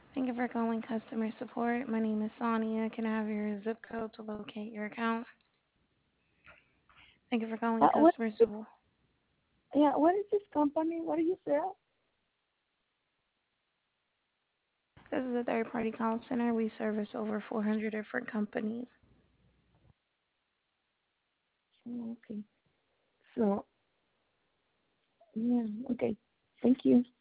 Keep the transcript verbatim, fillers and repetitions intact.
Thank you for calling customer support. My name is Sonia. Can I have your zip code to locate your account? Thank you for calling Uh, what? customer support. Yeah, what is this company? What do you sell? This is a third party call center. We service over four hundred different companies. Oh, okay. So, yeah, okay. Thank you.